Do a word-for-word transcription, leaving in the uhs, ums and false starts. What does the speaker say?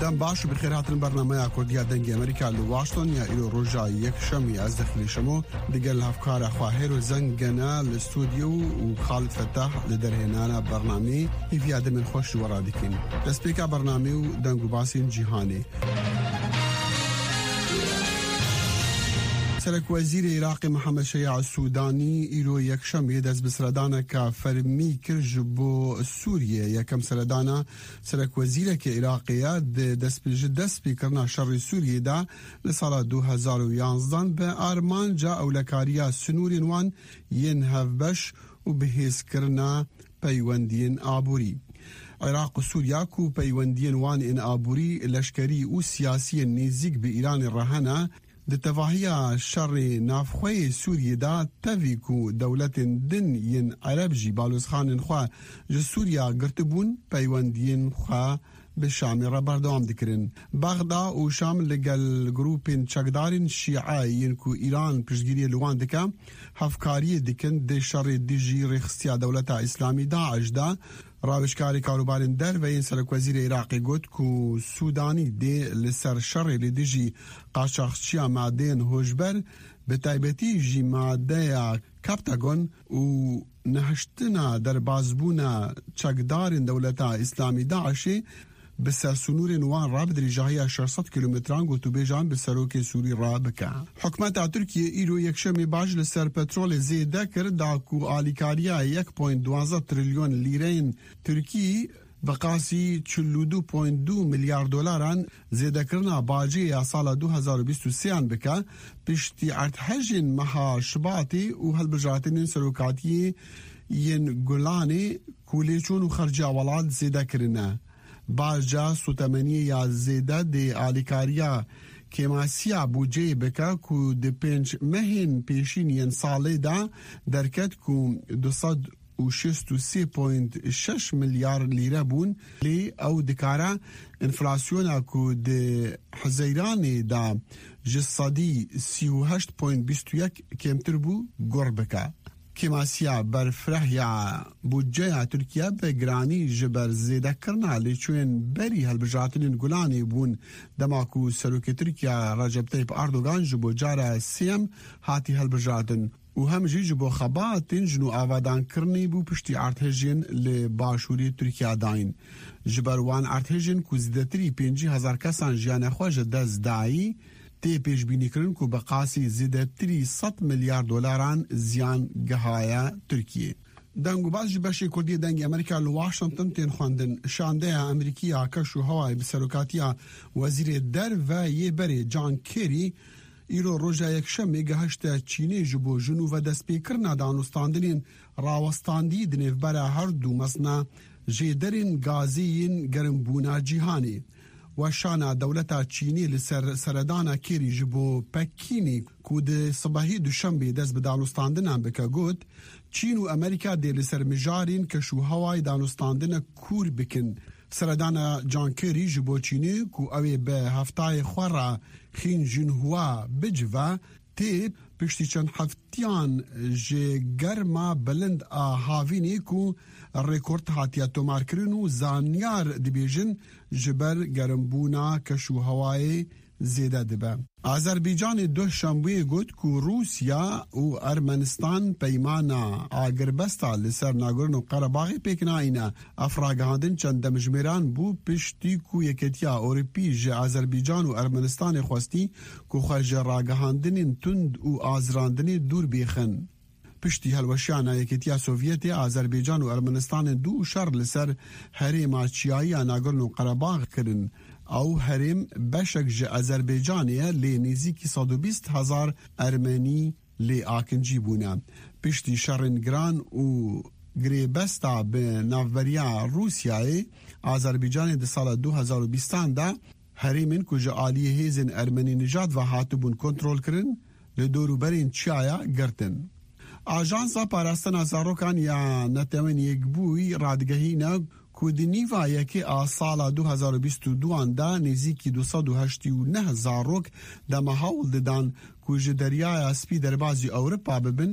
دم باش بخيرات البرنامج كرديا دنجي أمريكا لواشنطن يا إلو رجع يكشم يزدخل شمو دقل هفكار أخواهر وزنجنا الاستوديو وخالد فتاح لدرهنانا برنامج في عدم الخش ورادكين تسبيكا برنامج دنجو باسين جيهاني. سرک وزیر عراق محمد شیع السودانی ایرو یکشم یدز بسردانه که فرمی کرج بو سوریه یکم سردانه سرک وزیر که عراقیه دست بی دست بی کرنا شر سوریه دا لسال دو هزار و یازده به آرمان جا اولکاریا سنورین وان ین هفبش و بهیز کرنا پیوندین آبوری. عراق و سوریا کو پیوندین وان این آبوری لشکری و سیاسی نزدیک به ایران رهنه د تواهی شر نافخوی سوریه دا تاویکو دولت دن ین عرب جی بالوز خانن خواه جه سوریا گرتبون پیوندین خواه به شام را بردوام دکرن. بغدا و شام لگل گروپین چکدارین شیعاین کو ایران پشگیری لوان دکا هفکاری دکن ده شر دیجی رخصیا دولت اسلامی داعش دا راوشکاری کاروبارین در و این سرک وزیر عراقی گوت کو سودانی ده لسر شر لدیجی قاچاقچیا مادین هوشبر به تایبتی جی ماده کپتاگون و نهشتنا در بازبونا چکدارین دولت اسلامی داعشی بسر سنور نوان راب در جاهی ششصد کیلومتران گوتو بیجان بسروک سوری را بکن. حکمت ترکیه ایرو یکشمی باج لسر پترول زیده کرد دا کو آلیکاریا یک پوینت دوازده تریلیون لیرین ترکی بقاسی چهل و دو پوینت دو میلیارد دلاران زیده کرنا باجی یا سال دو هزار و بیست و سه بکن پشتی ارتحجین مها شباتی و هلبجاتین سروکاتی ین گلانی کولیچون و خرجی اولاد زیده کرنه. باجا سوتمنی یا زیده ده آلیکاریا کماسیا بوجه بکا کو ده پنج مهین پیشین ین ساله دا درکت کو دوصد و شست و سی پوینت شش میلیارد لیره بون لی او دکارا انفلاسیونا کو ده حزیرانی دا جسادی سی و هشت پوینت بیست و یک کمتر بو گر بکا. کماسیا برفره یا بودجه ترکیه به گرانی جبر زیده کرنا لیچوین بری هلبجاتین گلانی بون دماکو سروک ترکیه رجب طیب اردوغان جبو جاره سیم هاتی هلبجاتین و هم جی جبو خباتین جنو آوادان کرنی بو پشتی ارتهجین لباشوری ترکیه داین. جبر وان ارتهجین کو زیده تری پینجی هزار کسان جیان خواج دز دایی تی پیش بینی کرن کو بقاسی زیده تری ست میلیارد دلاران زیان گهایا ترکیه. دنگو باز جبشی کردی دنگ امریکا لواشنطن تین خواندن شانده امریکی آکش و هوای بسروکاتیا وزیر در و یه بری جان کیری ایرو روژا یک شمی گهشت چینی جبو جنو و دست پیکرنا دانستاندنین راوستاندی دنیو برا هر دو مسنا جیدرین گازیین گرمبونا جیهانی. و شانا دولتا چینی لسر سردانا کیری جبو پکینی کود صباحی دوشنبه دست به دانستاندن بکا گود چین و امریکا دی لسر مجارین کشو هوای دانستاندن کور بکن. سردانا جان کیری جبو چینی کو اوی به هفتای خورا خین جنهوا بجوا تی پشتی چند هفتیان جه گرما بلند آهاوینی کو ریکورد هاتیا تومار کرنو زانیار دبیجن جبر گرمبونا کشو هوای زیده دبه. آذربایجان دو شنبه گوت کو روسیا و ارمنستان پیمانا آگربستا لسر ناگورنو قرباغی پیکنا اینا افراگاندن چند دمجمیران بو پشتی کو یکتیا اوروپی جه آذربایجان و ارمنستان خواستی کو خرج راگاندن تند و آزراندن دور بیخن. پشتی هلوشیانا یکتیا سوویتی آذربایجان و ارمنستان دو شر لسر هریم چیایی ناگورنو قرباغ کرن او هرم بشک جه آذربایجانیه لی نزدیکی صد و بیست هزار ارمنی لی آکنجی بونه. پشتی شرنگران و گریبستا به ناوبریا روسیای آذربایجان ده سال دو هزار و بیست ده هرمین کجا آلیه هیزن ارمنی نجات و هاتبون کنترول کرن لدورو برین چیایا گرتن. آژانسا پاراستنا زاروکان یا نتمن یک بوی رادگهینا کودنیوا یکی آسالا دو هزار و بیست و دو دا نزیکی دوصد و هشت و نه زاروک دا محاول دادن کوج دریای اسپی در بازی اوروپا ببن